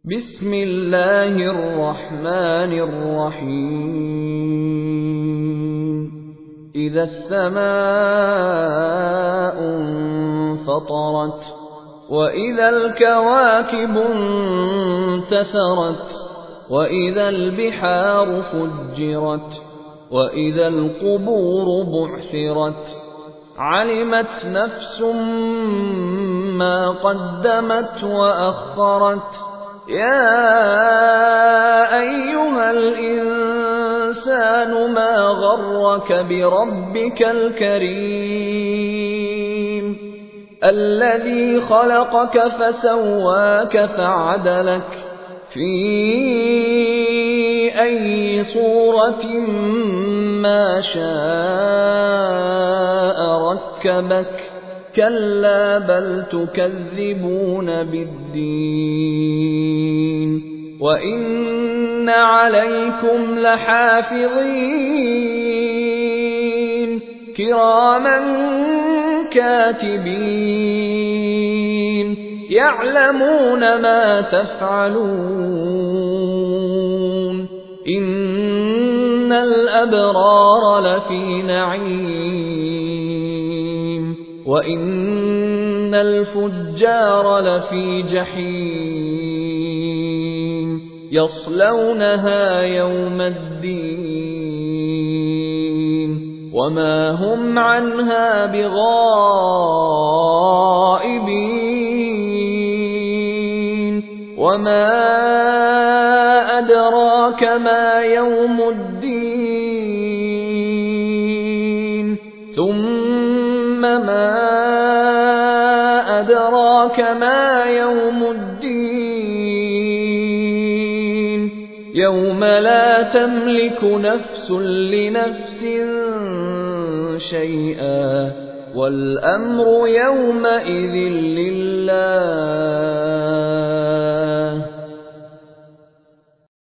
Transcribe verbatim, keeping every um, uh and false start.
بسم الله الرحمن الرحيم إذا السماء انفطرت وإذا الكواكب انتثرت وإذا البحار فجرت وإذا القبور بعثرت علمت نفس ما قدمت وأخرت يا أيها الإنسان ما غرك بربك الكريم الذي خلقك فسواك فعدلك في أي صورة ما شاء ركبك كلا بل تكذبون بالدين وإن عليكم لحافظين كراما كاتبين يعلمون ما تفعلون إن الأبرار لفي نعيم وإن الفجار لفي جحيم يصلونها يوم الدين وما هم عنها بغائبين وما أدراك ما يوم الدين ثم ما أدراك ما يوم الدين يوم لا تملك نفس لنفس شيئا والأمر يومئذ لله